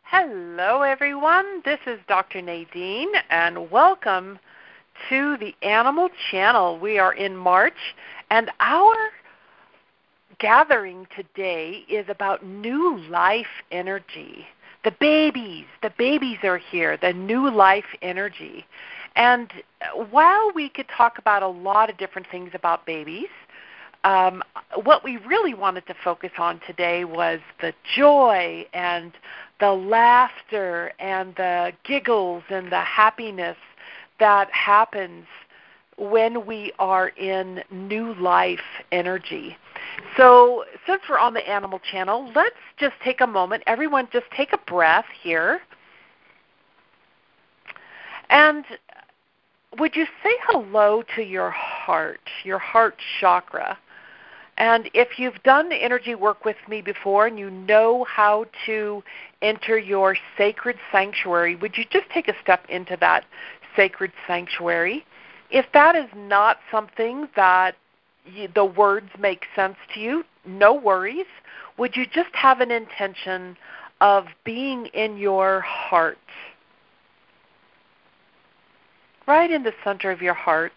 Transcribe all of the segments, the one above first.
Hello, everyone. This is Dr. Nadine, and welcome to the Animal Channel. We are in March, and our gathering today is about new life energy. The babies are here, the new life energy. And while we could talk about a lot of different things about babies, what we really wanted to focus on today was the joy and the laughter and the giggles and the happiness that happens when we are in new life energy. So since we're on the Animal Channel, let's just take a moment. Everyone just take a breath here. And would you say hello to your heart chakra? And if you've done the energy work with me before and you know how to enter your sacred sanctuary, would you just take a step into that sacred sanctuary? If that is not something that the words make sense to you, no worries. Would you just have an intention of being in your heart? Right in the center of your heart.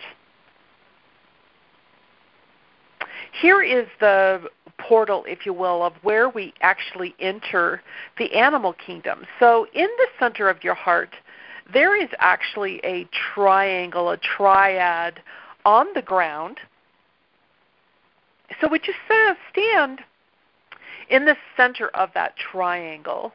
Here is the portal, if you will, of where we actually enter the animal kingdom. So in the center of your heart, there is actually a triangle, a triad on the ground. So would you stand in the center of that triangle?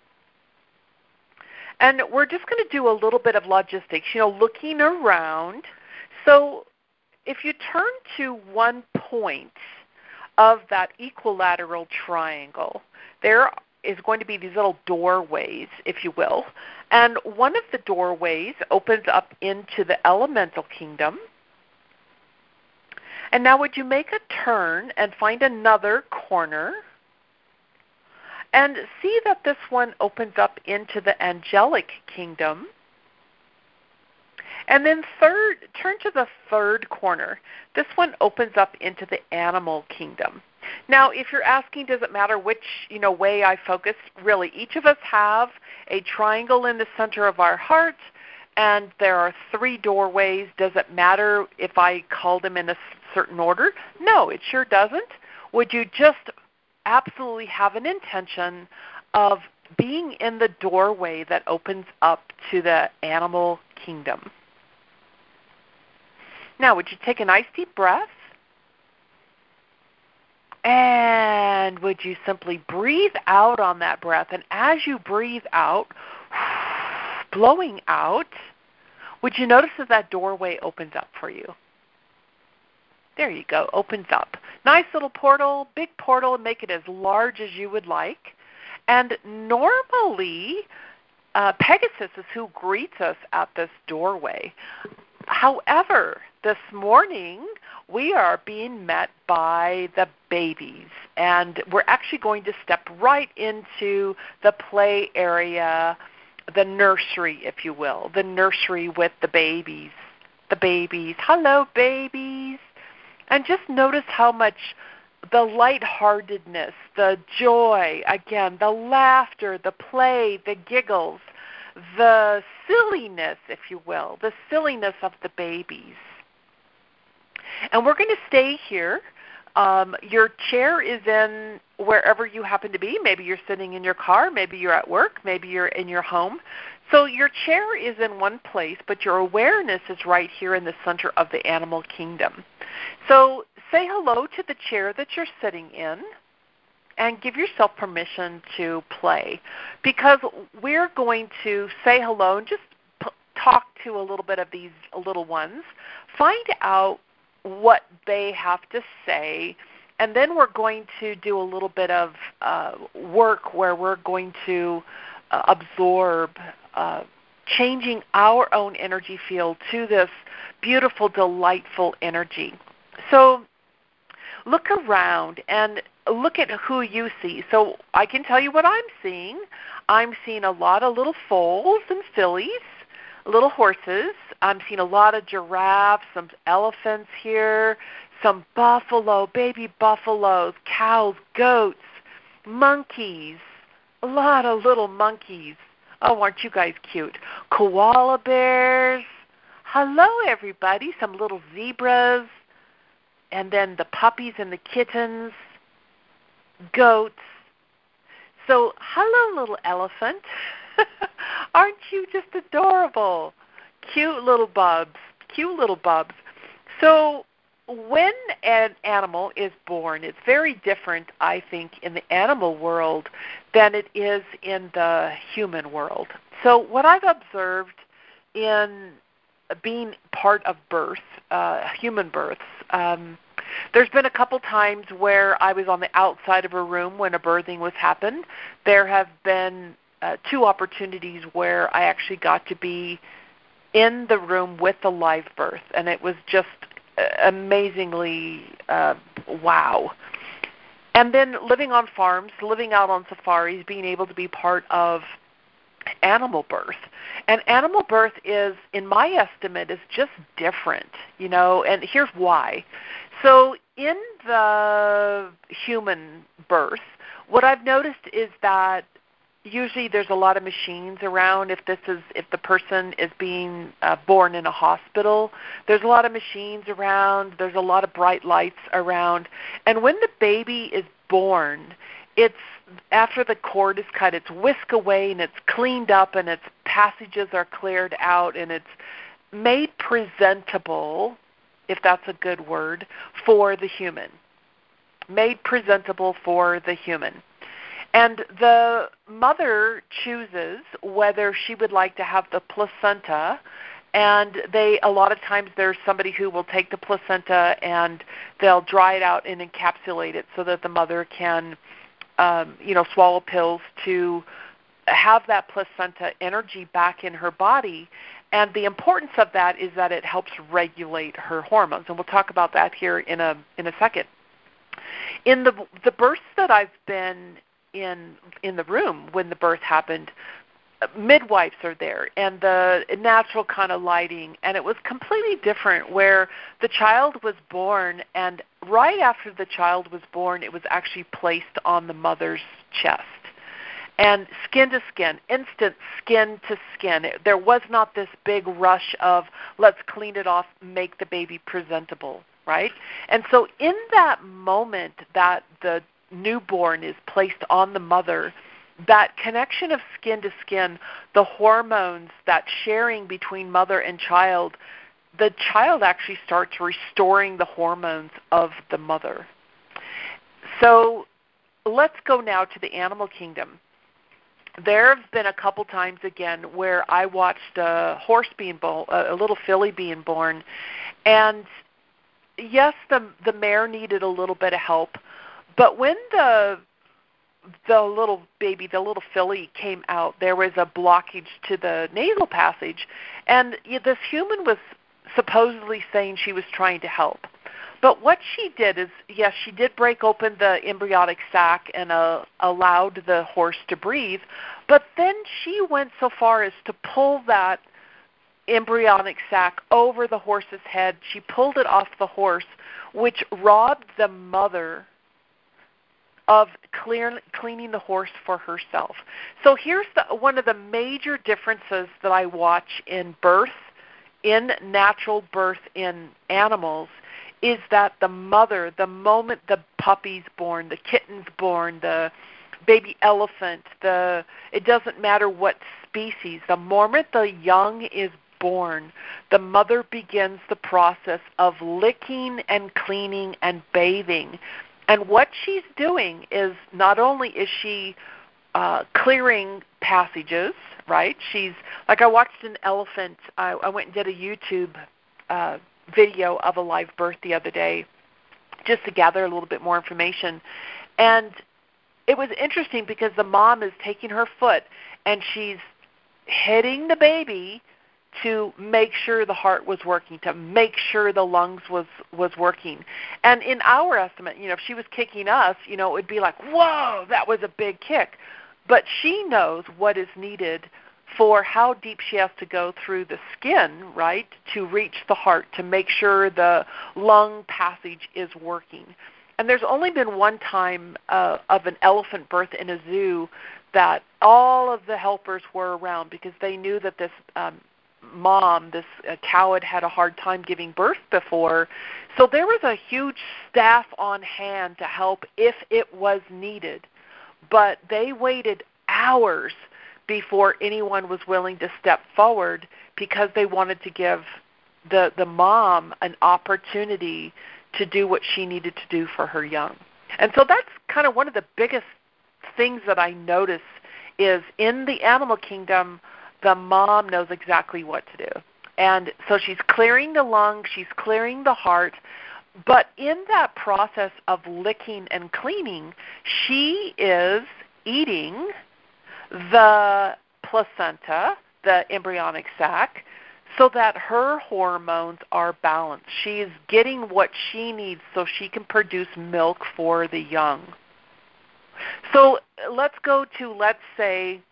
And we're just going to do a little bit of logistics, looking around. So if you turn to one point of that equilateral triangle, there is going to be these little doorways, if you will. And one of the doorways opens up into the elemental kingdom. And now would you make a turn and find another corner and see that this one opens up into the angelic kingdom. And then turn to the third corner. This one opens up into the animal kingdom. Now, if you're asking, does it matter which way I focus? Really, each of us have a triangle in the center of our heart, and there are 3 doorways. Does it matter if I call them in a certain order? No, it sure doesn't. Would you just absolutely have an intention of being in the doorway that opens up to the animal kingdom? Now, would you take a nice deep breath? And would you simply breathe out on that breath? And as you breathe out, blowing out, would you notice that doorway opens up for you? There you go, opens up. Nice little portal, big portal, and make it as large as you would like. And normally, Pegasus is who greets us at this doorway. However, this morning, we are being met by the babies, and we're actually going to step right into the play area, the nursery, if you will, the nursery with the babies. The babies. Hello, babies. And just notice how much the lightheartedness, the joy, again, the laughter, the play, the giggles, the silliness, if you will, the silliness of the babies. And we're going to stay here. Your chair is in wherever you happen to be. Maybe you're sitting in your car. Maybe you're at work. Maybe you're in your home. So your chair is in one place, but your awareness is right here in the center of the animal kingdom. So say hello to the chair that you're sitting in and give yourself permission to play, because we're going to say hello and just talk to a little bit of these little ones, find out what they have to say, and then we're going to do a little bit of work where we're going to absorb changing our own energy field to this beautiful, delightful energy. So look around and look at who you see. So I can tell you what I'm seeing. I'm seeing a lot of little foals and fillies, little horses. I'm seeing a lot of giraffes, some elephants here, some buffalo, baby buffaloes, cows, goats, monkeys, A lot of little monkeys. Oh, aren't you guys cute? Koala bears. Hello, everybody. Some little zebras. And then the puppies and the kittens. Goats. So, hello, little elephant. Aren't you just adorable? Cute little bubs. Cute little bubs. So, when an animal is born, it's very different, I think, in the animal world than it is in the human world. So what I've observed in being part of birth, human births, there's been a couple times where I was on the outside of a room when a birthing was happened. There have been 2 opportunities where I actually got to be in the room with the live birth, and it was just amazingly wow. And then living on farms, living out on safaris, being able to be part of animal birth. And animal birth is, in my estimate, is just different, and here's why. So in the human birth, what I've noticed is that usually there's a lot of machines around. If the person is being born in a hospital, there's a lot of machines around. There's a lot of bright lights around. And when the baby is born, it's after the cord is cut, it's whisked away and it's cleaned up and its passages are cleared out and it's made presentable, if that's a good word, for the human. Made presentable for the human. And the mother chooses whether she would like to have the placenta, and a lot of times there's somebody who will take the placenta and they'll dry it out and encapsulate it so that the mother can, swallow pills to have that placenta energy back in her body. And the importance of that is that it helps regulate her hormones, and we'll talk about that here in a second. In the births that I've been in the room when the birth happened, midwives are there and the natural kind of lighting, and it was completely different where the child was born, and right after the child was born, it was actually placed on the mother's chest. And skin to skin, instant skin to skin. There was not this big rush of let's clean it off, make the baby presentable, right? And so in that moment that the newborn is placed on the mother, that connection of skin to skin, the hormones, that sharing between mother and child, the child actually starts restoring the hormones of the mother. So let's go now to the animal kingdom. There have been a couple times again where I watched a horse being born, a little filly being born, and yes, the mare needed a little bit of help, but when the little baby, the little filly came out, there was a blockage to the nasal passage, and this human was supposedly saying she was trying to help. But what she did is, yes, she did break open the embryonic sac and allowed the horse to breathe, but then she went so far as to pull that embryonic sac over the horse's head. She pulled it off the horse, which robbed the mother of cleaning the horse for herself. So here's one of the major differences that I watch in birth, in natural birth in animals, is that the mother, the moment the puppy's born, the kitten's born, the baby elephant, it doesn't matter what species, the moment the young is born, the mother begins the process of licking and cleaning and bathing. And what she's doing is not only is she clearing passages, right? She's, like I watched an elephant, I went and did a YouTube video of a live birth the other day just to gather a little bit more information. And it was interesting because the mom is taking her foot and she's hitting the baby to make sure the heart was working, to make sure the lungs was working. And in our estimate, if she was kicking us, it would be like, whoa, that was a big kick. But she knows what is needed for how deep she has to go through the skin, right, to reach the heart, to make sure the lung passage is working. And there's only been one time of an elephant birth in a zoo that all of the helpers were around because they knew that this mom, this cow had a hard time giving birth before. So there was a huge staff on hand to help if it was needed. But they waited hours before anyone was willing to step forward because they wanted to give the mom an opportunity to do what she needed to do for her young. And so that's kind of one of the biggest things that I notice is in the animal kingdom, the mom knows exactly what to do. And so she's clearing the lung, she's clearing the heart, but in that process of licking and cleaning, she is eating the placenta, the embryonic sac, so that her hormones are balanced. She is getting what she needs so she can produce milk for the young. So let's go to, let's say,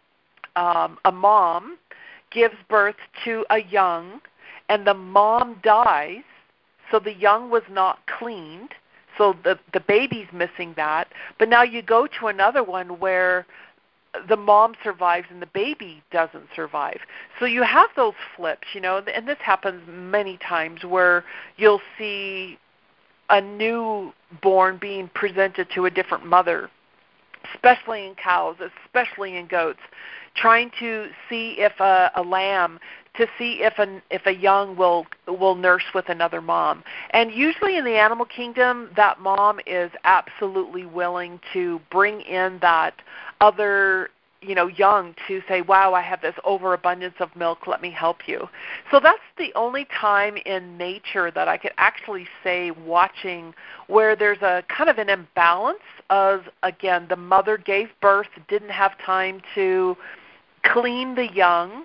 a mom gives birth to a young, and the mom dies, so the young was not cleaned, so the baby's missing that. But now you go to another one where the mom survives and the baby doesn't survive. So you have those flips, and this happens many times where you'll see a newborn being presented to a different mother, especially in cows, especially in goats, trying to see if a lamb, to see if a young will nurse with another mom. And usually in the animal kingdom, that mom is absolutely willing to bring in that other young to say, wow, I have this overabundance of milk, let me help you. So that's the only time in nature that I could actually say watching where there's a kind of an imbalance of, again, the mother gave birth, didn't have time to clean the young,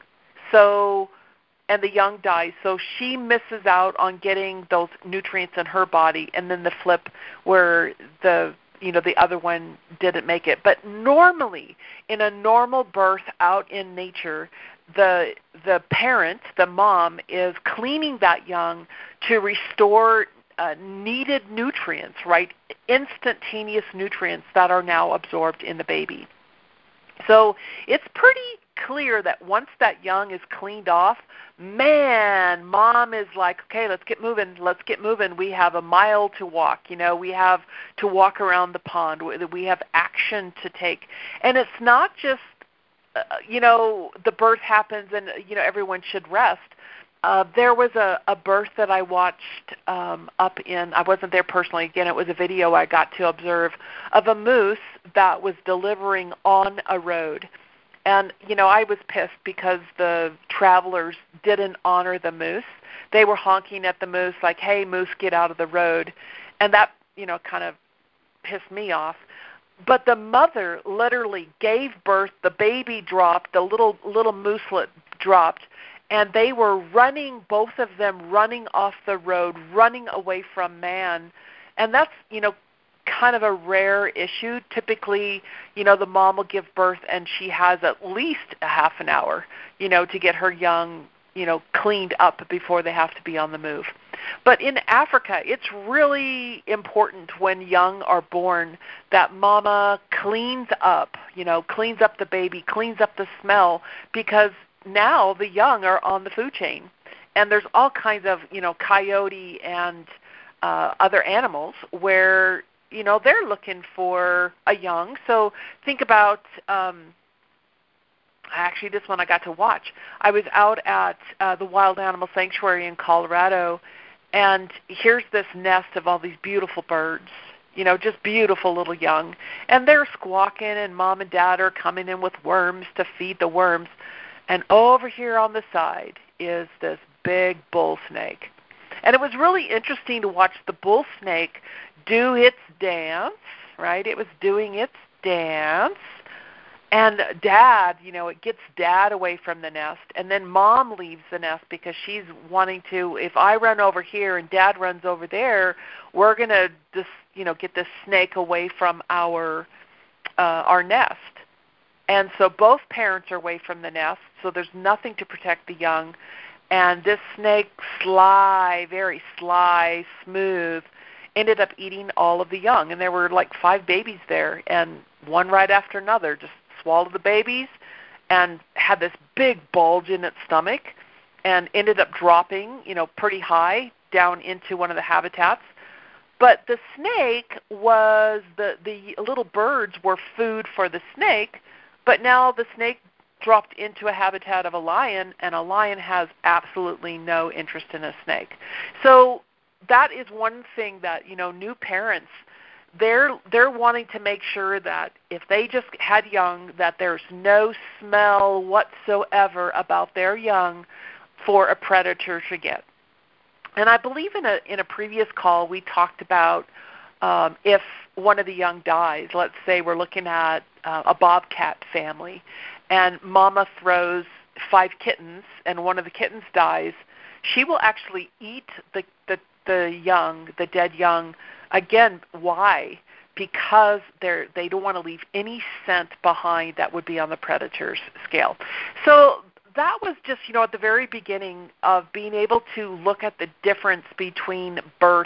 and the young dies. So she misses out on getting those nutrients in her body, and then the flip where the other one didn't make it. But normally, in a normal birth out in nature, the parent, the mom, is cleaning that young to restore needed nutrients, right? Instantaneous nutrients that are now absorbed in the baby. So it's pretty clear that once that young is cleaned off, man, mom is like, okay, let's get moving. We have a mile to walk. We have to walk around the pond. We have action to take. And it's not just, the birth happens and, everyone should rest. There was a birth that I watched up in, I wasn't there personally, again, it was a video I got to observe of a moose that was delivering on a road. And, I was pissed because the travelers didn't honor the moose. They were honking at the moose like, hey, moose, get out of the road. And that, kind of pissed me off. But the mother literally gave birth, the baby dropped, the little mooselet dropped, and they were running, both of them running off the road, running away from man. And that's, kind of a rare issue. Typically, the mom will give birth and she has at least a half an hour, to get her young, cleaned up before they have to be on the move. But in Africa, it's really important when young are born that mama cleans up the baby, cleans up the smell, because now the young are on the food chain. And there's all kinds of, coyote and other animals where, they're looking for a young. So think about, actually this one I got to watch. I was out at the Wild Animal Sanctuary in Colorado, and here's this nest of all these beautiful birds, just beautiful little young. And they're squawking, and mom and dad are coming in with worms to feed the worms. And over here on the side is this big bull snake. And it was really interesting to watch the bull snake do its dance, right? It was doing its dance. And dad, it gets dad away from the nest. And then mom leaves the nest because she's wanting to, if I run over here and dad runs over there, we're going to just, get this snake away from our nest. And so both parents are away from the nest, so there's nothing to protect the young. And this snake, sly, very sly, smooth, ended up eating all of the young. And there were like 5 babies there, and one right after another, just swallow the babies and had this big bulge in its stomach and ended up dropping, pretty high down into one of the habitats. But the snake was, the little birds were food for the snake, but now the snake dropped into a habitat of a lion, and a lion has absolutely no interest in a snake. So that is one thing that, new parents, they're wanting to make sure that if they just had young, that there's no smell whatsoever about their young for a predator to get. And I believe in a previous call we talked about if one of the young dies. Let's say we're looking at a bobcat family, and mama throws 5 kittens, and one of the kittens dies. She will actually eat the young, the dead young. Again, why? Because they don't want to leave any scent behind that would be on the predator's scale. So that was just, at the very beginning of being able to look at the difference between birth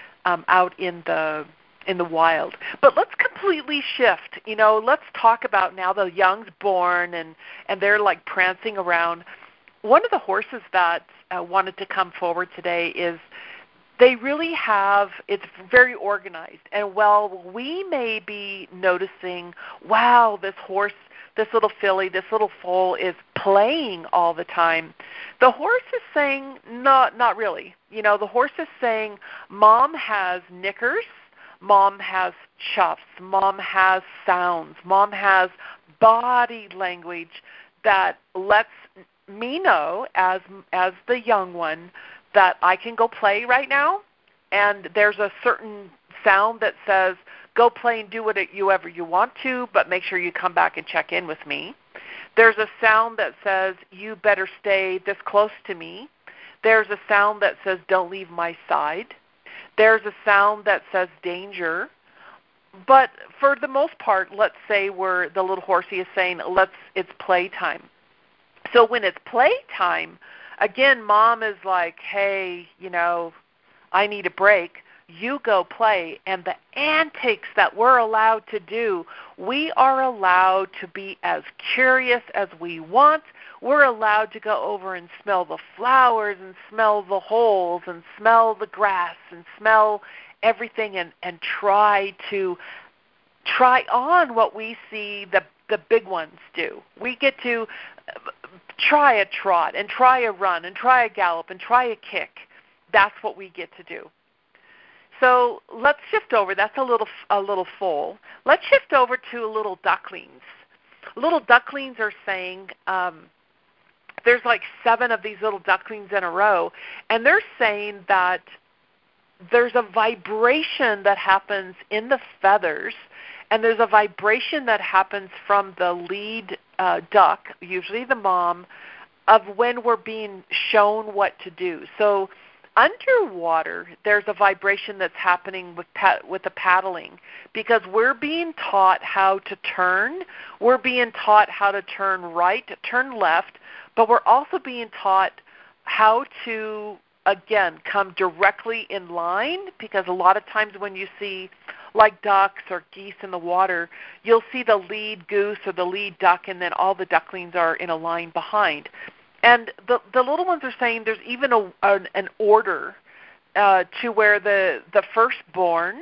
out in the wild. But let's completely shift. Let's talk about now the young's born and they're like prancing around. One of the horses that wanted to come forward today is they really have, it's very organized. And while we may be noticing, wow, this horse, this little filly, this little foal is playing all the time, the horse is saying, not really. The horse is saying, Mom has knickers, Mom has chuffs, Mom has sounds, Mom has body language that lets me know as the young one that I can go play right now, and there's a certain sound that says, go play and do whatever you want to, but make sure you come back and check in with me. There's a sound that says, you better stay this close to me. There's a sound that says, don't leave my side. There's a sound that says, danger. But for the most part, let's say where the little horsey is saying, it's playtime. So when it's playtime, again, Mom is like, hey, I need a break. You go play. And the antics that we're allowed to do, we are allowed to be as curious as we want. We're allowed to go over and smell the flowers and smell the holes and smell the grass and smell everything and try on what we see the big ones do. We get to try a trot and try a run and try a gallop and try a kick. That's what we get to do. So let's shift over. That's a little foal. Let's shift over to little ducklings. Little ducklings are saying, there's like 7 of these little ducklings in a row, and they're saying that there's a vibration that happens in the feathers, and there's a vibration that happens from the lead duck, usually the mom, of when we're being shown what to do. So underwater, there's a vibration that's happening with the paddling, because we're being taught how to turn. We're being taught how to turn right, turn left, but we're also being taught how to, again, come directly in line, because a lot of times when you see like ducks or geese in the water, you'll see the lead goose or the lead duck, and then all the ducklings are in a line behind. And the little ones are saying there's even an order to where the firstborn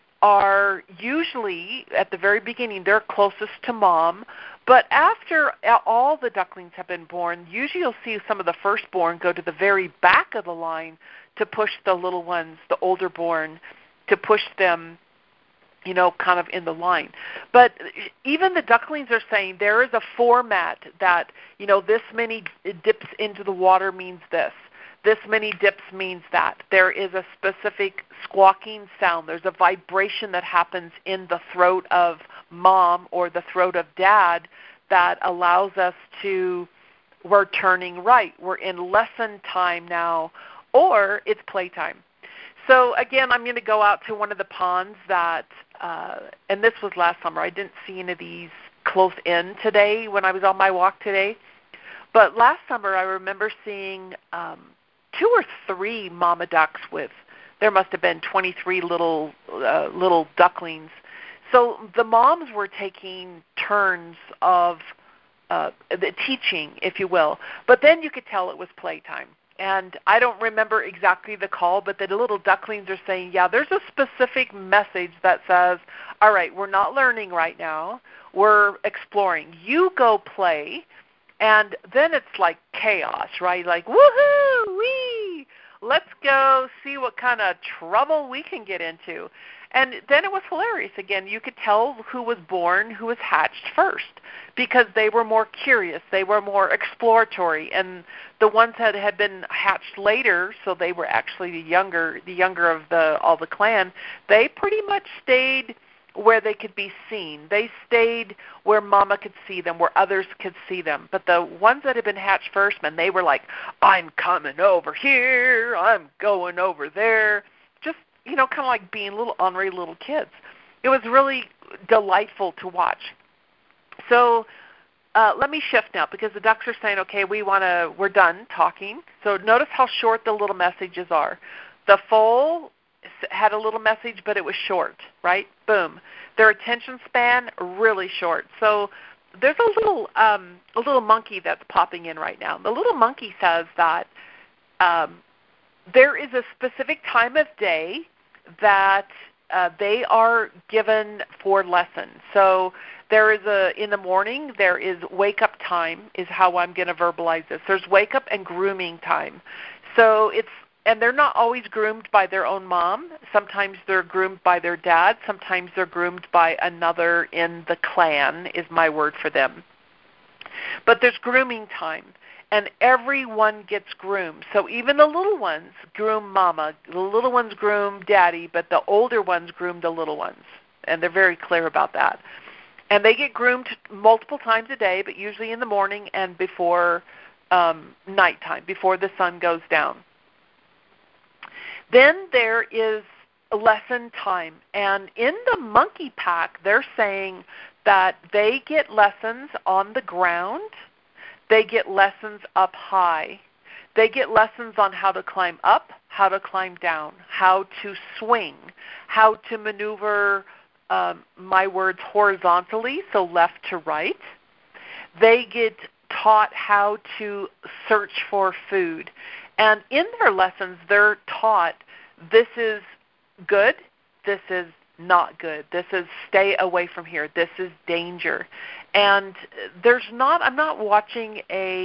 are usually, at the very beginning, they're closest to mom. But after all the ducklings have been born, usually you'll see some of the firstborn go to the very back of the line to push the little ones, the older born, to push them, kind of in the line. But even the ducklings are saying there is a format that, this many dips into the water means this. This many dips means that. There is a specific squawking sound. There's a vibration that happens in the throat of mom or the throat of dad that allows us to, we're turning right. We're in lesson time now, or it's playtime. So again, I'm going to go out to one of the ponds that, and this was last summer. I didn't see any of these close in today when I was on my walk today. But last summer I remember seeing 2 or 3 mama ducks with, there must have been 23 little ducklings So the moms were taking turns of the teaching, if you will. But then you could tell it was playtime. And I don't remember exactly the call, but the little ducklings are saying, yeah, there's a specific message that says, all right, we're not learning right now. We're exploring. You go play. And then it's like chaos, right? Like, woohoo, wee, let's go see what kind of trouble we can get into. And then it was hilarious. Again, you could tell who was born, who was hatched first, because they were more curious, they were more exploratory, and the ones that had been hatched later, so they were actually the younger of all the clan, they pretty much stayed where they could be seen. They stayed where Mama could see them, where others could see them. But the ones that had been hatched first, man, they were like, I'm coming over here, I'm going over there. Just, kind of like being little ornery little kids. It was really delightful to watch. So let me shift now, because the ducks are saying, okay, we're done talking. So notice how short the little messages are. The foal had a little message, but it was short, right? Boom. Their attention span, really short. So there's a little monkey that's popping in right now. The little monkey says that there is a specific time of day that they are given for lessons. So there is in the morning, there is wake up time is how I'm going to verbalize this. There's wake up and grooming time. So and they're not always groomed by their own mom. Sometimes they're groomed by their dad. Sometimes they're groomed by another in the clan, is my word for them. But there's grooming time, and everyone gets groomed. So even the little ones groom mama. The little ones groom daddy, but the older ones groom the little ones. And they're very clear about that. And they get groomed multiple times a day, but usually in the morning and before nighttime, before the sun goes down. Then there is lesson time, and in the monkey pack, they're saying that they get lessons on the ground, they get lessons up high, they get lessons on how to climb up, how to climb down, how to swing, how to maneuver, my words, horizontally, so left to right. They get taught how to search for food. And in their lessons, they're taught this is good, this is not good, this is stay away from here, this is danger. And I'm not watching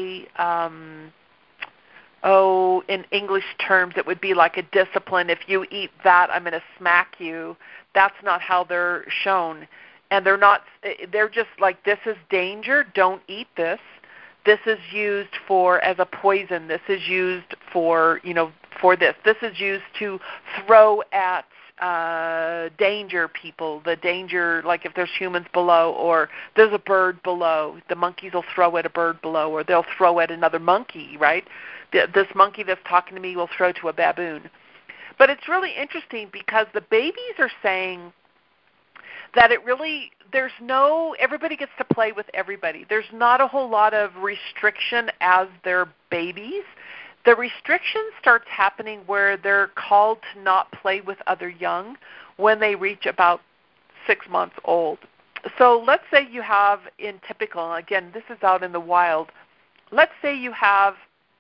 in English terms, it would be like a discipline. If you eat that, I'm going to smack you. That's not how they're shown. And they're just like, this is danger, don't eat this. This is used as a poison. This is used for this. This is used to throw at danger people, the danger, like if there's humans below or there's a bird below, the monkeys will throw at a bird below, or they'll throw at another monkey, right? This monkey that's talking to me will throw to a baboon. But it's really interesting because the babies are saying that everybody gets to play with everybody. There's not a whole lot of restriction as they're babies. The restriction starts happening where they're called to not play with other young when they reach about 6 months old. So let's say you have in typical, again, this is out in the wild, let's say you have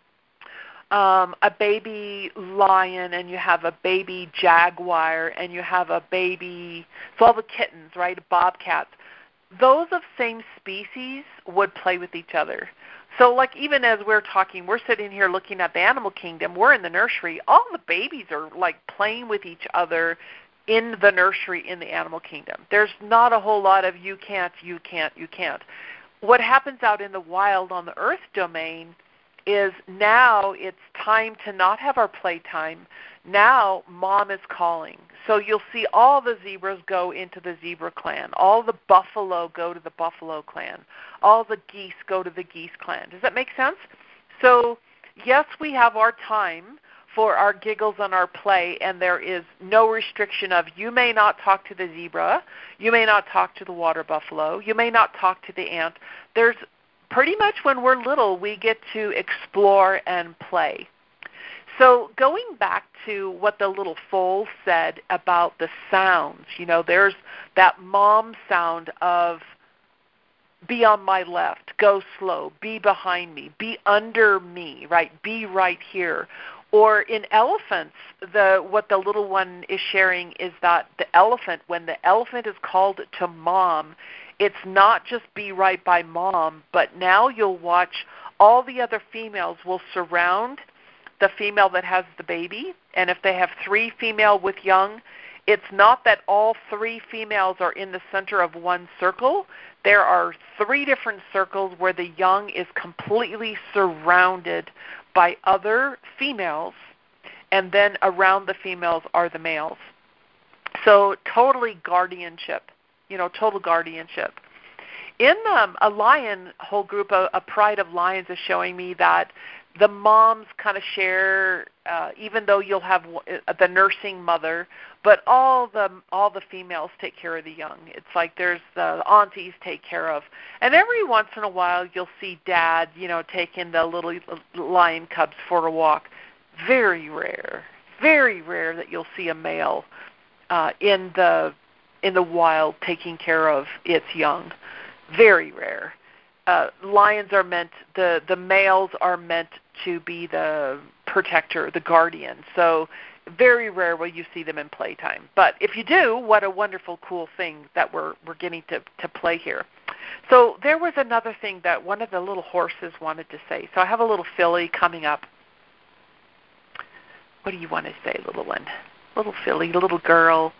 a baby lion and you have a baby jaguar and you have a baby, so all the kittens, right, bobcats, those of same species would play with each other. So like even as we're talking, we're sitting here looking at the animal kingdom, we're in the nursery, all the babies are like playing with each other in the nursery in the animal kingdom. There's not a whole lot of you can't, you can't, you can't. What happens out in the wild on the earth domain is now it's time to not have our playtime. Now mom is calling. So you'll see all the zebras go into the zebra clan. All the buffalo go to the buffalo clan. All the geese go to the geese clan. Does that make sense? So yes, we have our time for our giggles and our play, and there is no restriction of you may not talk to the zebra, you may not talk to the water buffalo, you may not talk to the ant. There's pretty much when we're little, we get to explore and play. So going back to what the little foal said about the sounds, there's that mom sound of be on my left, go slow, be behind me, be under me, right? Be right here. Or in elephants, what the little one is sharing is that the elephant, when the elephant is called to mom, it's not just be right by mom, but now you'll watch all the other females will surround the female that has the baby, and if they have 3 female with young, it's not that all 3 females are in the center of one circle. There are 3 different circles where the young is completely surrounded by other females, and then around the females are the males. So totally guardianship, total guardianship. In a lion whole group, a pride of lions is showing me that the moms kind of share, even though you'll have the nursing mother, but all the females take care of the young. It's like there's the aunties take care of, and every once in a while you'll see dad, taking the little lion cubs for a walk. Very rare that you'll see a male in the wild taking care of its young. Very rare. Lions are meant, the males are meant to be the protector, the guardian. So very rare will you see them in playtime. But if you do, what a wonderful, cool thing that we're getting to play here. So there was another thing that one of the little horses wanted to say. So I have a little filly coming up. What do you want to say, little one? Little filly, little girl.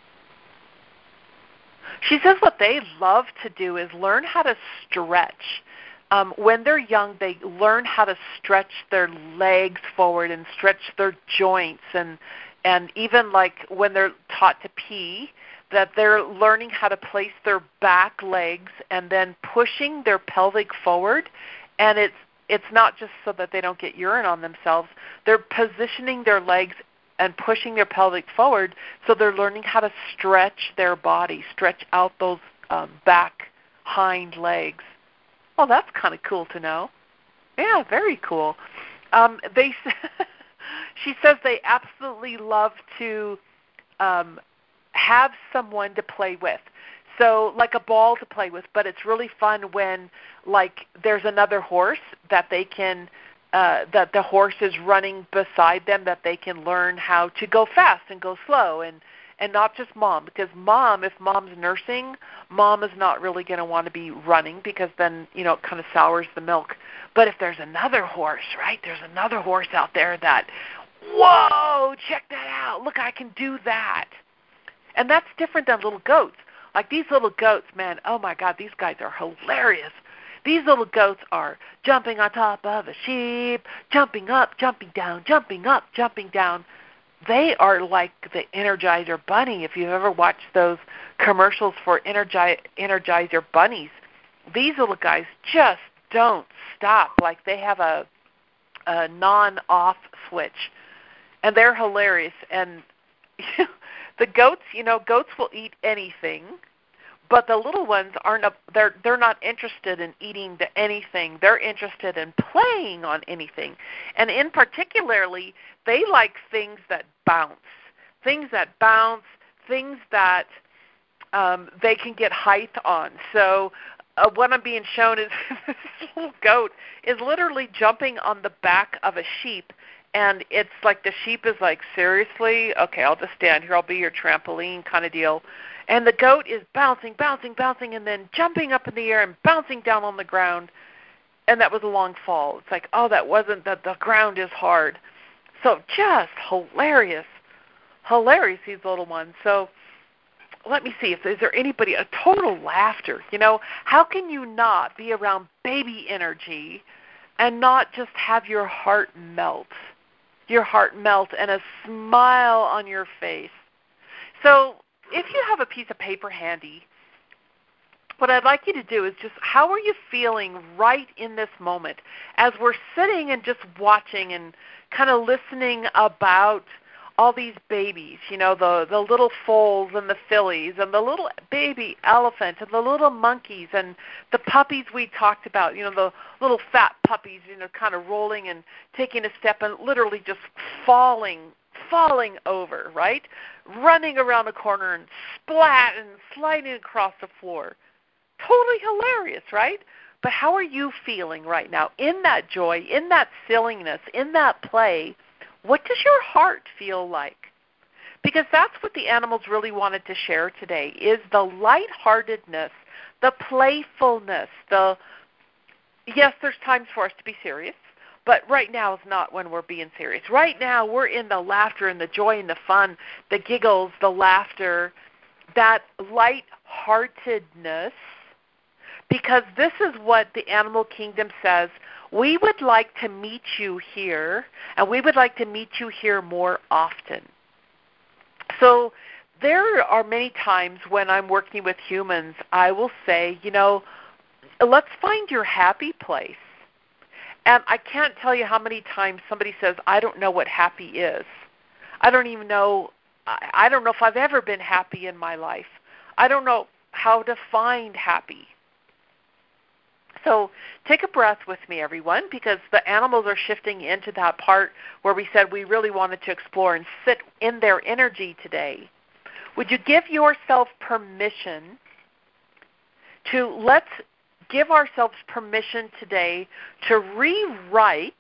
She says what they love to do is learn how to stretch. When they're young, they learn how to stretch their legs forward and stretch their joints, and even like when they're taught to pee, that they're learning how to place their back legs and then pushing their pelvic forward. And it's not just so that they don't get urine on themselves. They're positioning their legs and pushing their pelvic forward, so they're learning how to stretch their body, stretch out those back hind legs. Oh, that's kind of cool to know. Yeah, very cool. She says they absolutely love to have someone to play with. So like a ball to play with, but it's really fun when like there's another horse that they can that the horse is running beside them, that they can learn how to go fast and go slow, and not just mom, because if mom's nursing, mom is not really going to want to be running, because then, it kind of sours the milk. But if there's another horse, right, there's another horse out there that, whoa, check that out, look, I can do that. And that's different than little goats. Like these little goats, man, oh my God, these guys are hilarious. These little goats are jumping on top of a sheep, jumping up, jumping down, jumping up, jumping down. They are like the Energizer Bunny. If you've ever watched those commercials for Energizer Bunnies, these little guys just don't stop. Like they have a non-off switch, and they're hilarious. And the goats, goats will eat anything. But the little ones they're not interested in eating anything. They're interested in playing on anything. And in particularly, they like things that bounce. Things that they can get height on. So what I'm being shown is this little goat is literally jumping on the back of a sheep. And it's like the sheep is like, seriously? Okay, I'll just stand here. I'll be your trampoline kind of deal. And the goat is bouncing, bouncing, bouncing, and then jumping up in the air and bouncing down on the ground. And that was a long fall. It's like, oh, that wasn't, the ground is hard. So just hilarious, these little ones. So let me see, is there anybody, a total laughter. How can you not be around baby energy and not just have your heart melt? Your heart melt and a smile on your face. So if you have a piece of paper handy, what I'd like you to do is just, how are you feeling right in this moment as we're sitting and just watching and kind of listening about all these babies, the little foals and the fillies and the little baby elephant and the little monkeys and the puppies we talked about, the little fat puppies, kind of rolling and taking a step and literally just falling over, right? Running around the corner and splat and sliding across the floor. Totally hilarious, right? But how are you feeling right now in that joy, in that silliness, in that play? What does your heart feel like? Because that's what the animals really wanted to share today, is the lightheartedness, the playfulness, yes, there's times for us to be serious, but right now is not when we're being serious. Right now we're in the laughter and the joy and the fun, the giggles, the laughter, that lightheartedness, because this is what the animal kingdom says. We would like to meet you here, and we would like to meet you here more often. So there are many times when I'm working with humans, I will say, let's find your happy place. And I can't tell you how many times somebody says, I don't know what happy is. I don't know if I've ever been happy in my life. I don't know how to find happy. So take a breath with me, everyone, because the animals are shifting into that part where we said we really wanted to explore and sit in their energy today. Would you give yourself permission let's give ourselves permission today to rewrite,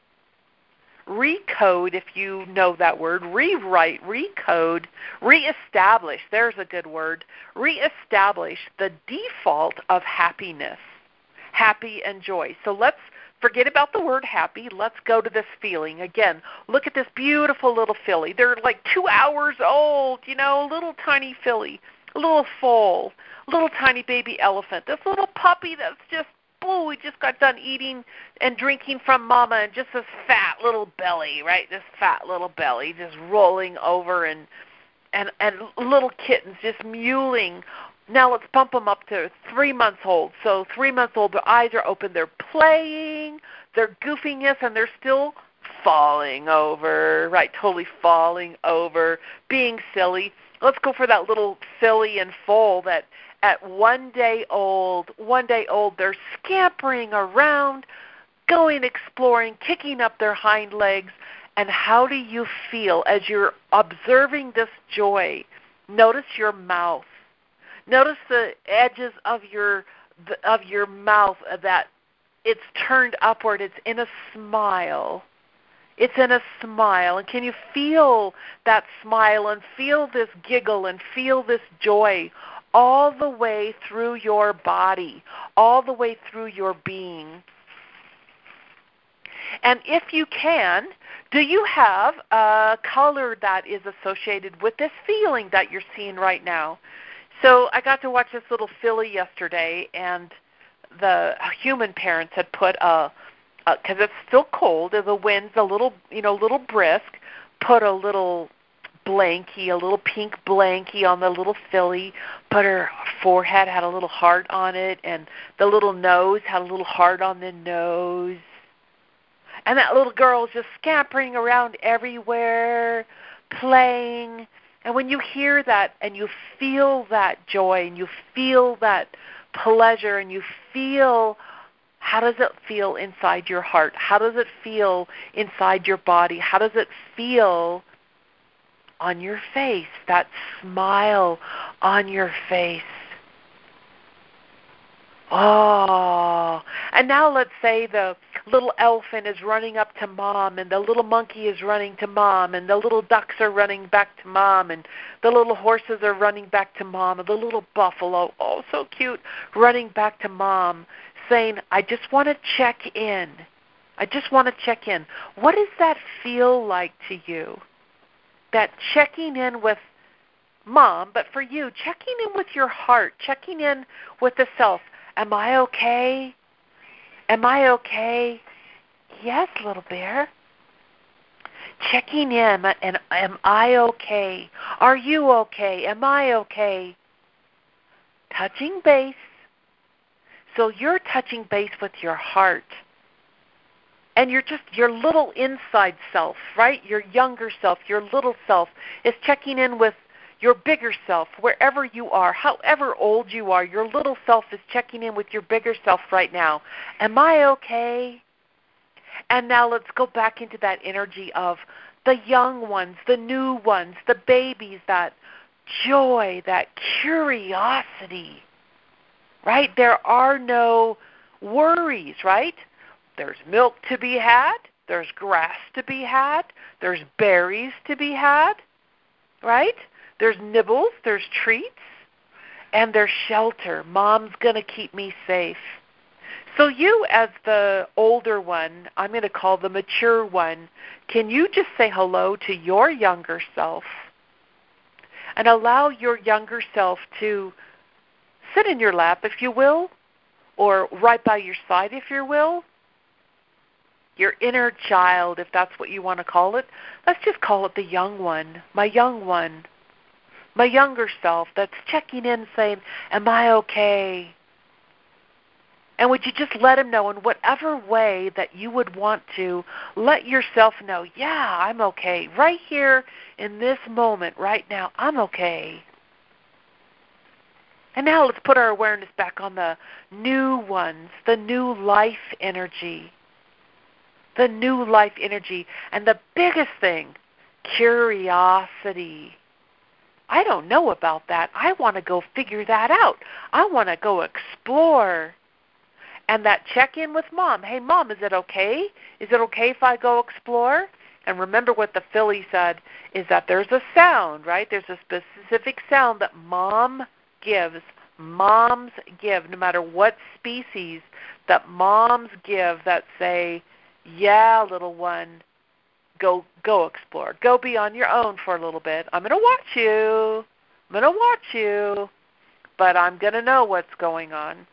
recode, if you know that word, rewrite, recode, reestablish, there's a good word, reestablish the default of happiness. Happy and joy. So let's forget about the word happy. Let's go to this feeling. Again, look at this beautiful little filly. They're like 2 hours old, little tiny filly, a little foal, little tiny baby elephant. This little puppy that's just, we just got done eating and drinking from mama, and just this fat little belly, right? This fat little belly just rolling over, and little kittens just mewling. Now let's bump them up to 3 months old. So 3 months old, their eyes are open, they're playing, they're goofiness, and they're still falling over, right? Totally falling over, being silly. Let's go for that little filly and foal that at 1 day old, they're scampering around, going, exploring, kicking up their hind legs. And how do you feel as you're observing this joy? Notice your mouth. Notice the edges of your mouth, that it's turned upward. It's in a smile. It's in a smile. And can you feel that smile and feel this giggle and feel this joy all the way through your body, all the way through your being? And if you can, do you have a color that is associated with this feeling that you're seeing right now? So I got to watch this little filly yesterday, and the human parents had put because it's still cold, the wind's a little brisk, put a little blankie, a little pink blankie on the little filly, but her forehead had a little heart on it, and the little nose had a little heart on the nose. And that little girl was just scampering around everywhere, playing. And when you hear that and you feel that joy and you feel that pleasure and you feel, how does it feel inside your heart? How does it feel inside your body? How does it feel on your face, that smile on your face? Oh, and now let's say the little elephant is running up to mom, and the little monkey is running to mom, and the little ducks are running back to mom, and the little horses are running back to mom, and the little buffalo, oh so cute, running back to mom, saying, I just want to check in. I just want to check in. What does that feel like to you? That checking in with mom, but for you, checking in with your heart, checking in with the self. Am I okay? Am I okay? Yes, little bear. Checking in, and am I okay? Are you okay? Am I okay? Touching base. So you're touching base with your heart. And your little inside self, right? Your younger self, your little self is checking in with your bigger self, wherever you are, however old you are, your little self is checking in with your bigger self right now. Am I okay? And now let's go back into that energy of the young ones, the new ones, the babies, that joy, that curiosity, right? There are no worries, right? There's milk to be had. There's grass to be had. There's berries to be had, right? There's nibbles. There's treats. And there's shelter. Mom's going to keep me safe. So you, as the older one, I'm going to call the mature one, can you just say hello to your younger self and allow your younger self to sit in your lap, if you will, or right by your side, if you will? Your inner child, if that's what you want to call it. Let's just call it the young one, my younger self that's checking in saying, am I okay? And would you just let him know in whatever way that you would want to, let yourself know, yeah, I'm okay. Right here in this moment, right now, I'm okay. And now let's put our awareness back on the new ones, the new life energy. The new life energy. And the biggest thing, curiosity. I don't know about that. I want to go figure that out. I want to go explore. And that check-in with Mom. Hey, Mom, is it okay? Is it okay if I go explore? And remember what the filly said, is that there's a sound, right? There's a specific sound that Mom gives. Moms give, no matter what species, that moms give that say, yeah, little one, go explore. Go be on your own for a little bit. I'm going to watch you. But I'm going to know what's going on.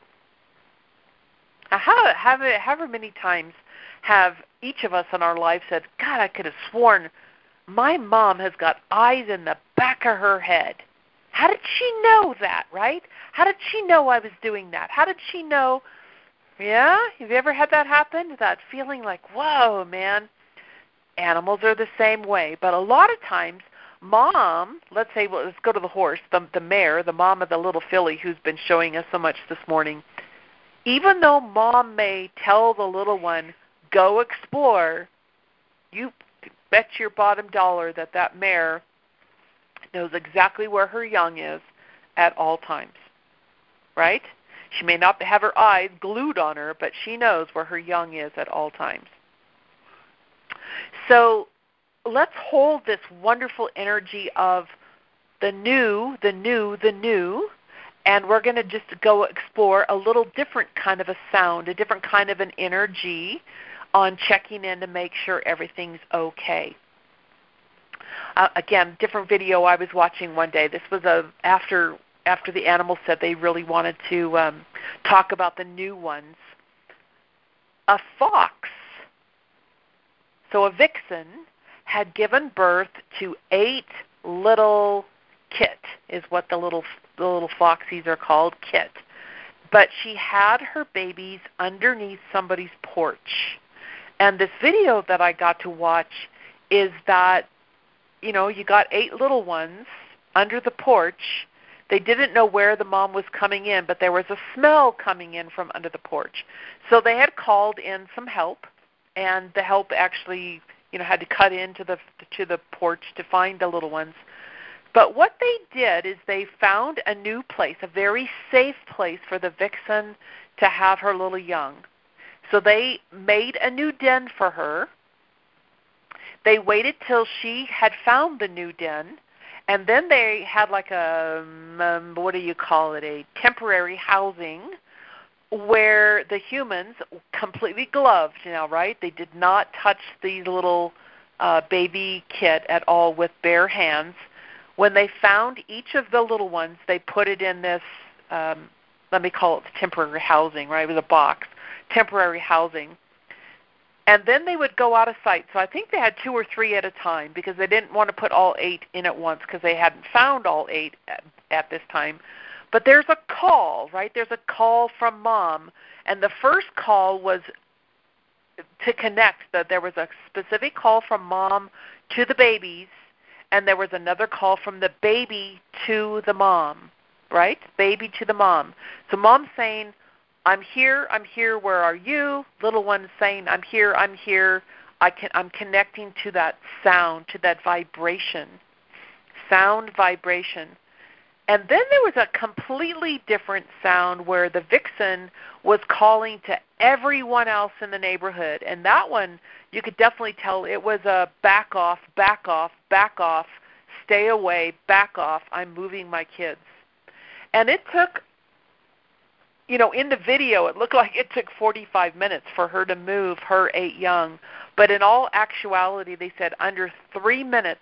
However many times have each of us in our life said, God, I could have sworn my mom has got eyes in the back of her head. How did she know that, right? How did she know I was doing that? How did she know? Yeah? Have you ever had that happen? That feeling like, whoa, man. Animals are the same way. But a lot of times, Mom, let's go to the horse, the mare, the mom of the little filly who's been showing us so much this morning. Even though Mom may tell the little one, go explore, you bet your bottom dollar that mare knows exactly where her young is at all times, right? She may not have her eyes glued on her, but she knows where her young is at all times. So let's hold this wonderful energy of the new, and we're going to just go explore a little different kind of a sound, a different kind of an energy on checking in to make sure everything's okay. Again, different video I was watching one day. This was after the animals said they really wanted to talk about the new ones. A fox, so a vixen, had given birth to 8 little kit, is what the little foxies are called, kit. But she had her babies underneath somebody's porch. And this video that I got to watch is that, you got 8 little ones under the porch. They didn't know where the mom was coming in, but there was a smell coming in from under the porch. So they had called in some help, and the help actually, had to cut into the porch to find the little ones. But what they did is they found a new place, a very safe place for the vixen to have her little young. So they made a new den for her. They waited till she had found the new den, and then they had like a, a temporary housing where the humans, completely gloved right? They did not touch the little baby kit at all with bare hands. When they found each of the little ones, they put it in this, let me call it temporary housing, right? It was a box, temporary housing. And then they would go out of sight. So I think they had 2 or 3 at a time because they didn't want to put all 8 in at once because they hadn't found all 8 at this time. But there's a call, right? There's a call from Mom. And the first call was to connect that there was a specific call from mom to the babies, and there was another call from the baby to the mom, right? Baby to the mom. So mom's saying, I'm here, where are you? Little one saying, I'm here. I'm connecting to that sound, to that vibration, sound vibration. And then there was a completely different sound where the vixen was calling to everyone else in the neighborhood. And that one, you could definitely tell it was a back off, back off, back off, stay away, back off, I'm moving my kids. And it took, in the video, it looked like it took 45 minutes for her to move her 8 young. But in all actuality, they said under 3 minutes,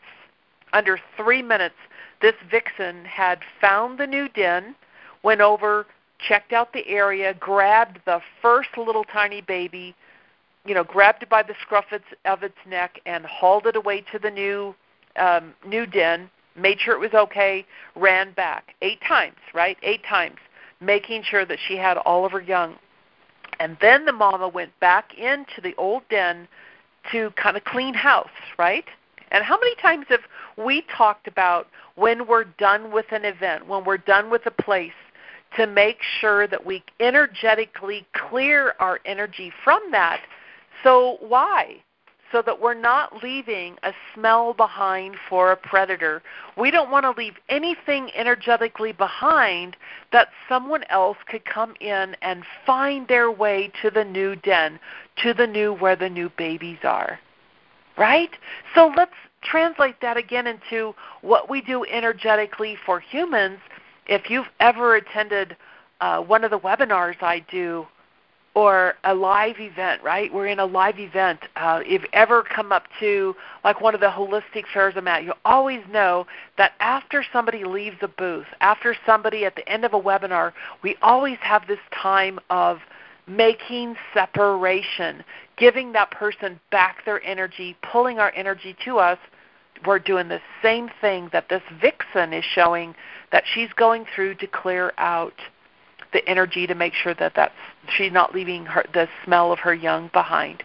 this vixen had found the new den, went over, checked out the area, grabbed the first little tiny baby, grabbed it by the scruff of its neck and hauled it away to the new den, made sure it was okay, ran back 8 times, right? 8 times, making sure that she had all of her young. And then the mama went back into the old den to kind of clean house, right? And how many times have we talked about when we're done with an event, when we're done with a place, to make sure that we energetically clear our energy from that? So why? So that we're not leaving a smell behind for a predator. We don't want to leave anything energetically behind that someone else could come in and find their way to the new den, to the new where the new babies are. Right? So let's translate that again into what we do energetically for humans. If you've ever attended one of the webinars I do, or a live event, right? We're in a live event. If you ever come up to like one of the holistic fairs I'm at, you always know that after somebody leaves a booth, after somebody at the end of a webinar, we always have this time of making separation, giving that person back their energy, pulling our energy to us. We're doing the same thing that this vixen is showing that she's going through to clear out the energy to make sure that she's not leaving the smell of her young behind.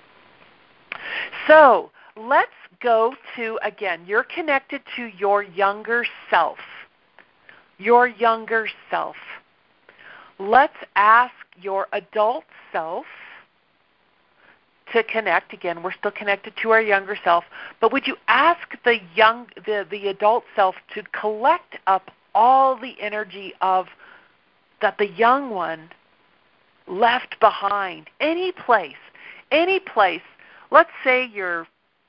So let's go to, again, you're connected to your younger self. Your younger self. Let's ask your adult self to connect. Again, we're still connected to our younger self, but would you ask the adult self to collect up all the energy that the young one left behind? Any place. Let's say you're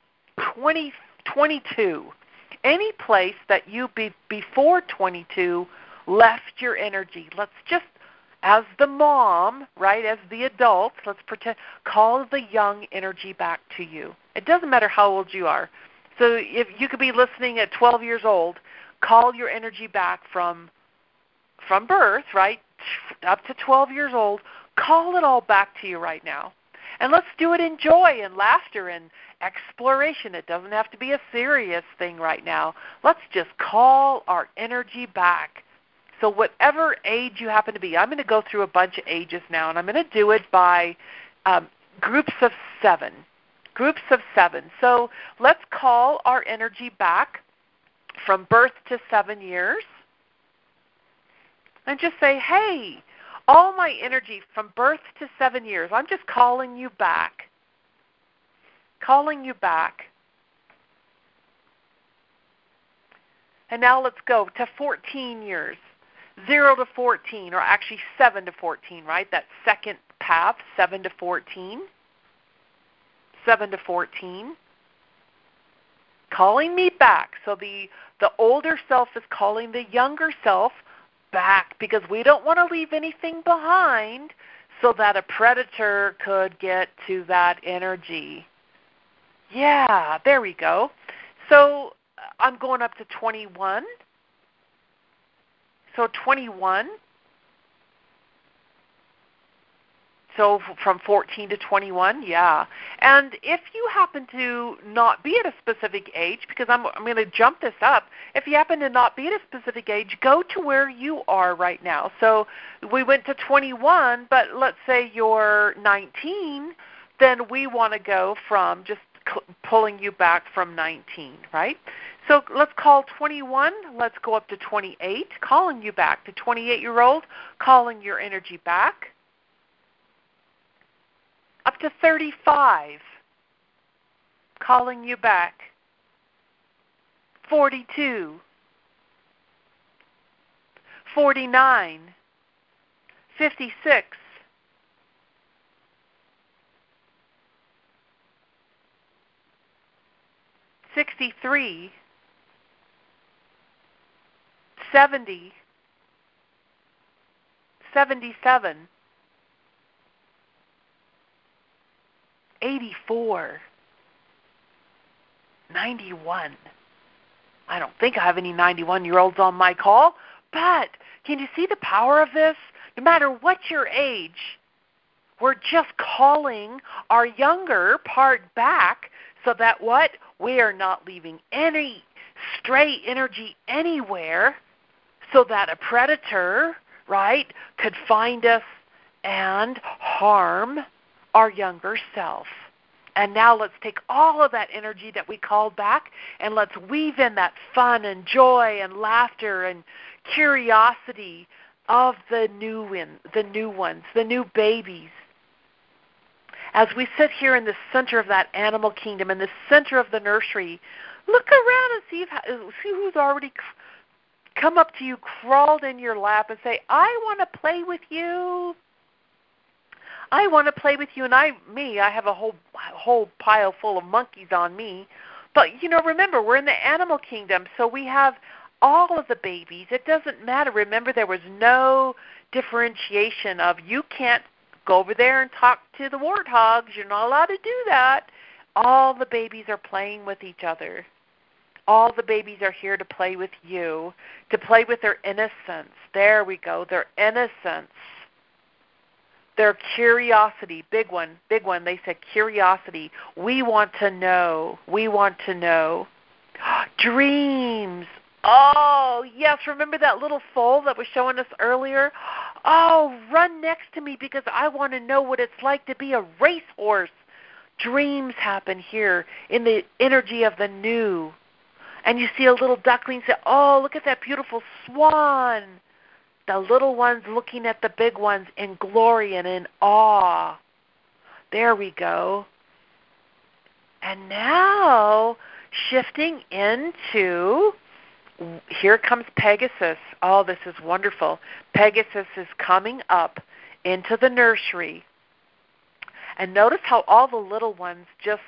22. Any place that you before 22 left your energy. Let's just, as the mom, right, as the adult, let's pretend, call the young energy back to you. It doesn't matter how old you are. So if you could be listening at 12 years old, call your energy back from birth, right, up to 12 years old. Call it all back to you right now. And let's do it in joy and laughter and exploration. It doesn't have to be a serious thing right now. Let's just call our energy back. So whatever age you happen to be, I'm going to go through a bunch of ages now, and I'm going to do it by groups of 7. Groups of 7. So let's call our energy back from birth to 7 years. And just say, hey, all my energy from birth to 7 years, I'm just calling you back. Calling you back. And now let's go to 14 years. 0 to 14, or actually 7 to 14, right? That second path, 7 to 14. 7 to 14. Calling me back. So the older self is calling the younger self back, because we don't want to leave anything behind so that a predator could get to that energy. Yeah, there we go. So I'm going up to 21. So 21. So from 14 to 21, yeah. And if you happen to not be at a specific age, because I'm going to jump this up, if you happen to not be at a specific age, go to where you are right now. So we went to 21, but let's say you're 19, then we want to go from just pulling you back from 19, right? So let's call 21. Let's go up to 28, calling you back to 28-year-old, calling your energy back. Up to 35, calling you back. 42, 49, 56, 63, 70, 77, 84, 91. I don't think I have any 91-year-olds on my call, but can you see the power of this? No matter what your age, we're just calling our younger part back so that what? We are not leaving any stray energy anywhere so that a predator, right, could find us and harm our younger self. And now let's take all of that energy that we called back and let's weave in that fun and joy and laughter and curiosity of the new ones, the new babies. As we sit here in the center of that animal kingdom, in the center of the nursery, look around and see who's already come up to you, crawled in your lap, and say, I want to play with you. I want to play with you. And I have a whole pile full of monkeys on me. But, remember, we're in the animal kingdom, so we have all of the babies. It doesn't matter. Remember, there was no differentiation of you can't go over there and talk to the warthogs. You're not allowed to do that. All the babies are playing with each other. All the babies are here to play with you, to play with their innocence. There we go, their innocence. Their curiosity, big one, they said curiosity. We want to know. We want to know. Dreams. Oh, yes, remember that little foal that was showing us earlier? Oh, run next to me because I want to know what it's like to be a racehorse. Dreams happen here in the energy of the new. And you see a little duckling say, oh, look at that beautiful swan. The little ones looking at the big ones in glory and in awe. There we go. And now, shifting into, here comes Pegasus. Oh, this is wonderful. Pegasus is coming up into the nursery. And notice how all the little ones just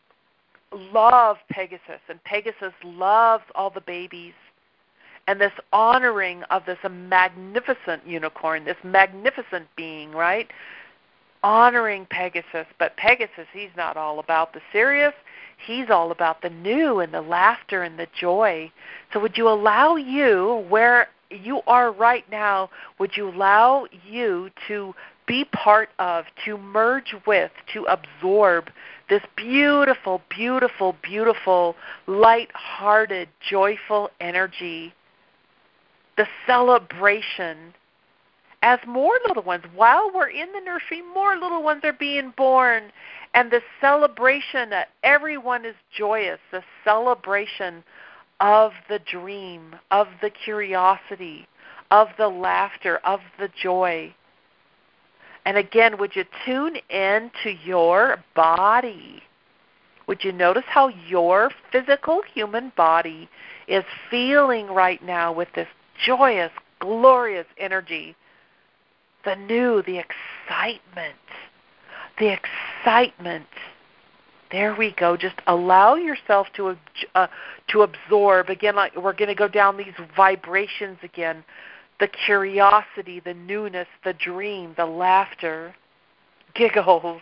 love Pegasus, and Pegasus loves all the babies. And this honoring of this magnificent unicorn, this magnificent being, right? Honoring Pegasus. But Pegasus, he's not all about the serious. He's all about the new and the laughter and the joy. So would you allow you, where you are right now, would you allow you to be part of, to merge with, to absorb this beautiful, beautiful, beautiful, light-hearted, joyful energy, the celebration, as more little ones, while we're in the nursery, more little ones are being born, and the celebration that everyone is joyous, the celebration of the dream, of the curiosity, of the laughter, of the joy. And again, would you tune in to your body? Would you notice how your physical human body is feeling right now with this joyous, glorious energy? The new, the excitement. The excitement. There we go. Just allow yourself to absorb. Again, like we're going to go down these vibrations again. The curiosity, the newness, the dream, the laughter, giggles.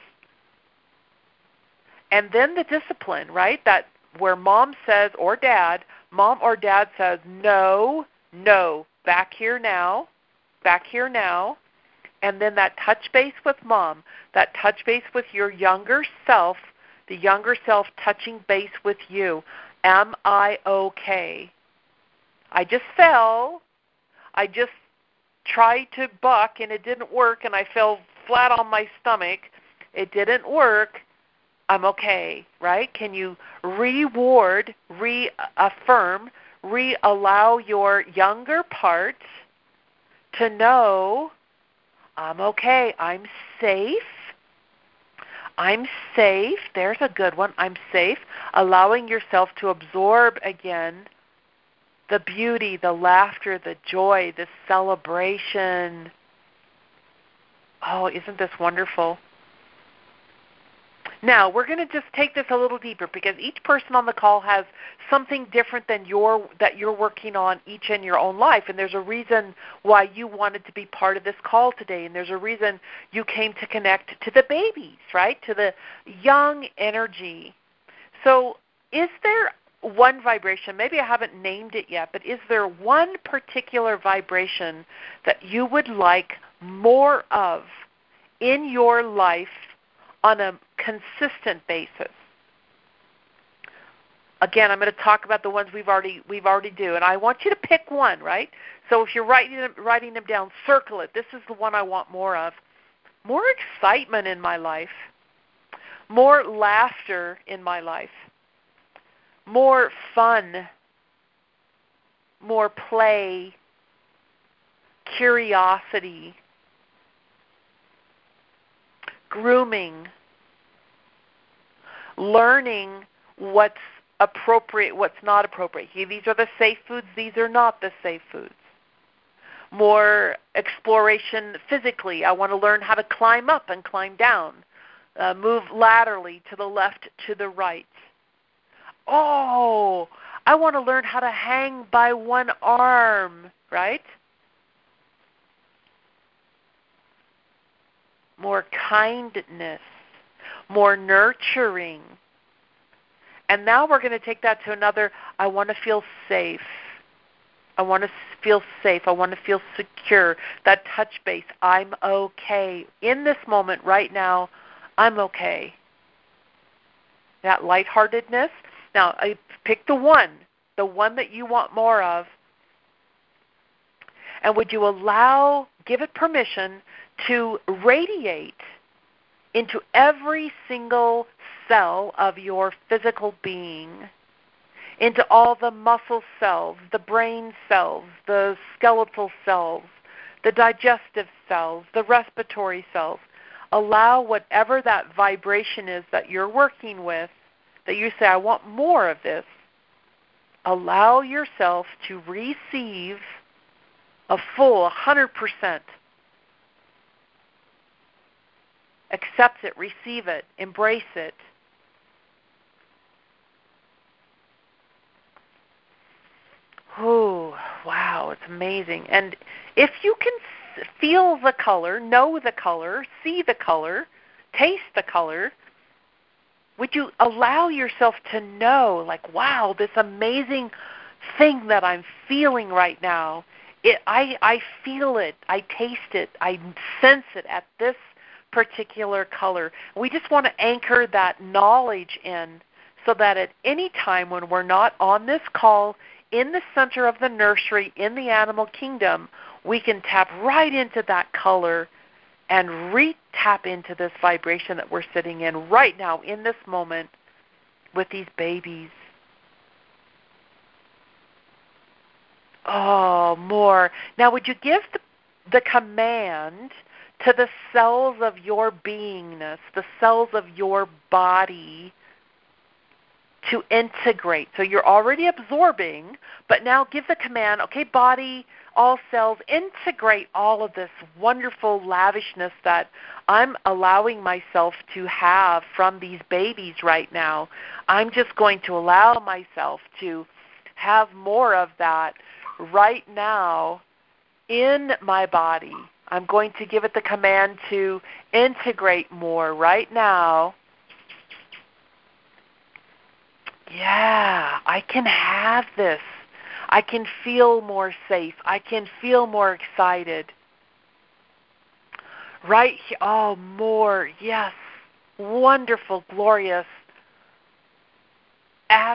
And then the discipline, right? That where mom says, or dad, mom or dad says, no, no, back here now, back here now. And then that touch base with mom, that touch base with your younger self, the younger self touching base with you. Am I okay? I just fell. I just tried to buck and it didn't work and I fell flat on my stomach. It didn't work. I'm okay, right? Can you reward, reaffirm, allow your younger part to know, I'm okay, I'm safe. I'm safe. There's a good one. I'm safe. Allowing yourself to absorb again the beauty, the laughter, the joy, the celebration. Oh, isn't this wonderful? Now, we're going to just take this a little deeper because each person on the call has something different than that you're working on each in your own life, and there's a reason why you wanted to be part of this call today, and there's a reason you came to connect to the babies, right, to the young energy. So is there one vibration, maybe I haven't named it yet, but is there one particular vibration that you would like more of in your life on a consistent basis? Again, I'm going to talk about the ones we've already do, and I want you to pick one, right? So if you're writing them down, circle it. This is the one I want more of. More excitement in my life. More laughter in my life. More fun. More play. Curiosity. Grooming. Learning what's appropriate, what's not appropriate. These are the safe foods, these are not the safe foods. More exploration physically. I want to learn how to climb up and climb down. Move laterally to the left, to the right. Oh, I want to learn how to hang by one arm, right? More kindness. More nurturing. And now we're going to take that to another, I want to feel safe. I want to feel safe. I want to feel secure. That touch base, I'm okay. In this moment right now, I'm okay. That lightheartedness. Now, I pick the one that you want more of. And would you give it permission to radiate into every single cell of your physical being, into all the muscle cells, the brain cells, the skeletal cells, the digestive cells, the respiratory cells. Allow whatever that vibration is that you're working with, that you say, I want more of this. Allow yourself to receive a full 100%. Accept it, receive it, embrace it. Oh, wow, it's amazing. And if you can feel the color, know the color, see the color, taste the color, would you allow yourself to know, like, wow, this amazing thing that I'm feeling right now, I feel it, I taste it, I sense it at this particular color. We just want to anchor that knowledge in so that at any time when we're not on this call in the center of the nursery in the animal kingdom, we can tap right into that color and re-tap into this vibration that we're sitting in right now in this moment with these babies. Oh, more. Now, would you give the command to the cells of your beingness, the cells of your body, to integrate? So you're already absorbing, but now give the command, okay, body, all cells, integrate all of this wonderful lavishness that I'm allowing myself to have from these babies right now. I'm just going to allow myself to have more of that right now in my body. I'm going to give it the command to integrate more right now. Yeah, I can have this. I can feel more safe. I can feel more excited. Right here. Oh, more. Yes. Wonderful, glorious.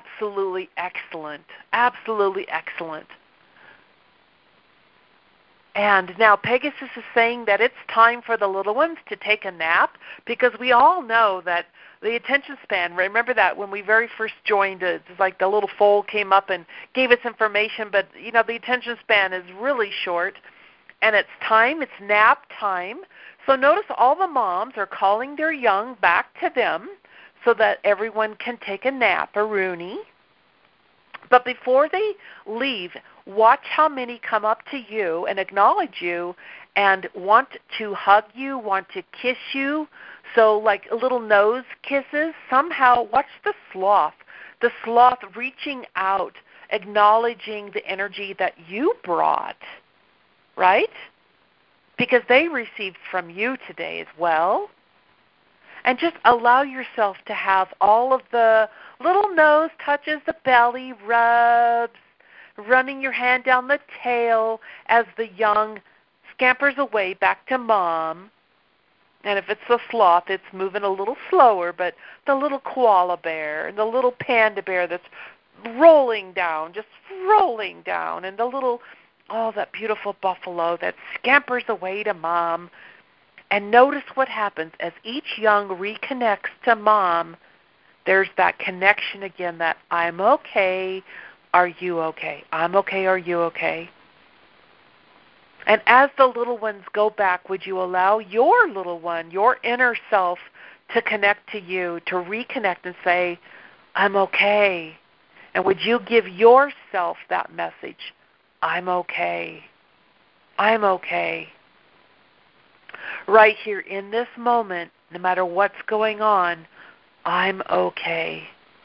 Absolutely excellent. Absolutely excellent. And now Pegasus is saying that it's time for the little ones to take a nap, because we all know that the attention span, remember that when we very first joined, it's like the little foal came up and gave us information, but the attention span is really short, and it's nap time. So notice all the moms are calling their young back to them so that everyone can take a nap, a Rooney. But before they leave, watch how many come up to you and acknowledge you and want to hug you, want to kiss you. So like little nose kisses. Somehow, watch the sloth reaching out, acknowledging the energy that you brought, right? Because they received from you today as well. And just allow yourself to have all of the little nose touches, the belly rubs, running your hand down the tail as the young scampers away back to mom. And if it's the sloth, it's moving a little slower, but the little koala bear and the little panda bear that's rolling down, and the little, that beautiful buffalo that scampers away to mom. And notice what happens as each young reconnects to mom. There's that connection again, that I'm okay, are you okay? I'm okay, are you okay? And as the little ones go back, would you allow your little one, your inner self, to connect to you, to reconnect and say, I'm okay? And would you give yourself that message, I'm okay, I'm okay? Right here in this moment, no matter what's going on, I'm okay.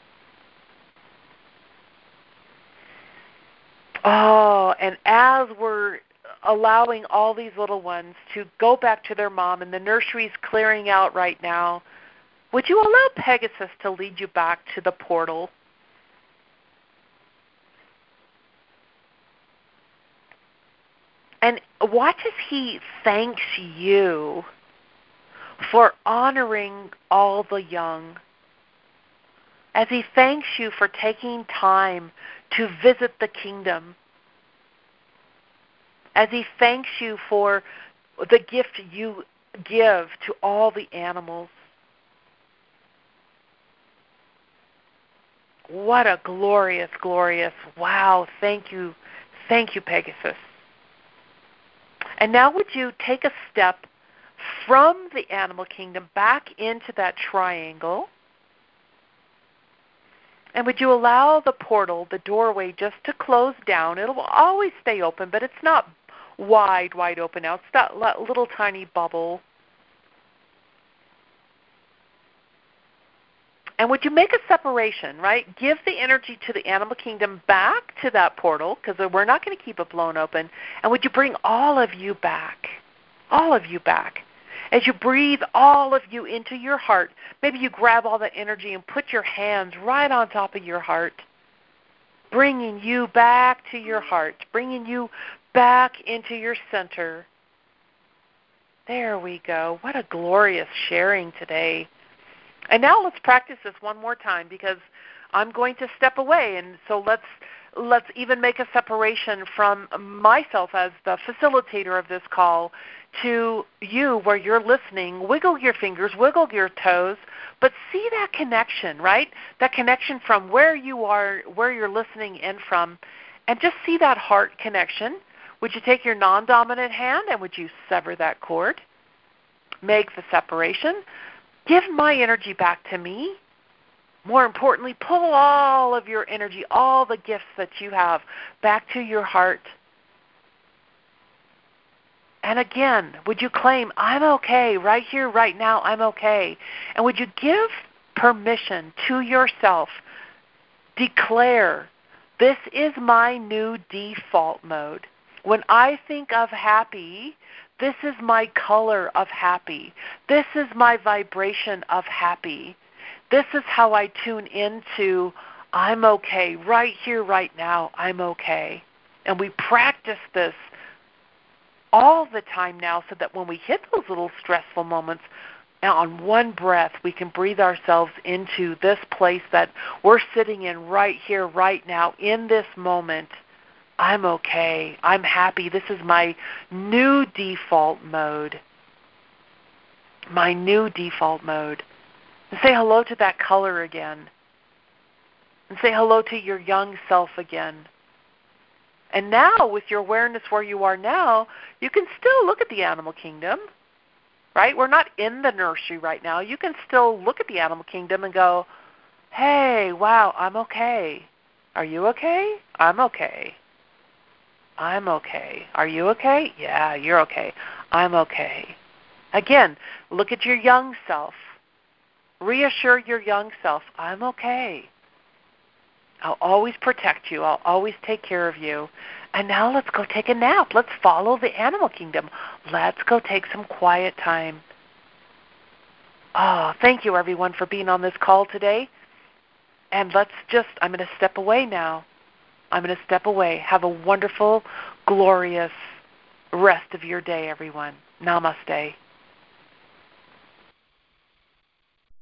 Oh, and as we're allowing all these little ones to go back to their mom, and the nursery's clearing out right now, would you allow Pegasus to lead you back to the portal? And watch as he thanks you for honoring all the young, as he thanks you for taking time to visit the kingdom, as he thanks you for the gift you give to all the animals. What a glorious, glorious, wow, thank you, Pegasus. And now would you take a step from the animal kingdom back into that triangle? And would you allow the portal, the doorway, just to close down? It will always stay open, but it's not wide open now. It's that little tiny bubble. And would you make a separation, right? Give the energy to the animal kingdom back to that portal, because we're not going to keep it blown open. And would you bring all of you back? All of you back. As you breathe all of you into your heart, maybe you grab all that energy and put your hands right on top of your heart, bringing you back to your heart, bringing you back into your center. There we go. What a glorious sharing today. And now let's practice this one more time, because I'm going to step away, and so let's even make a separation from myself as the facilitator of this call to you where you're listening. Wiggle your fingers, wiggle your toes, but see that connection, right? That connection from where you are, where you're listening in from, and just see that heart connection. Would you take your non-dominant hand and would you sever that cord? Make the separation. Give my energy back to me. More importantly, pull all of your energy, all the gifts that you have, back to your heart. And again, would you claim, I'm okay, right here, right now, I'm okay. And would you give permission to yourself, declare, this is my new default mode. When I think of happy, this is my color of happy. This is my vibration of happy. This is how I tune into I'm okay, right here, right now, I'm okay. And we practice this all the time now so that when we hit those little stressful moments, on one breath, we can breathe ourselves into this place that we're sitting in right here, right now, in this moment. I'm okay. I'm happy. This is my new default mode. My new default mode. And say hello to that color again. And say hello to your young self again. And now, with your awareness where you are now, you can still look at the animal kingdom, right? We're not in the nursery right now. You can still look at the animal kingdom and go, hey, wow, I'm okay. Are you okay? I'm okay. I'm okay. Are you okay? Yeah, you're okay. I'm okay. Again, look at your young self. Reassure your young self, I'm okay. I'll always protect you. I'll always take care of you. And now let's go take a nap. Let's follow the animal kingdom. Let's go take some quiet time. Oh, thank you, everyone, for being on this call today. And I'm going to step away now. I'm going to step away. Have a wonderful, glorious rest of your day, everyone. Namaste.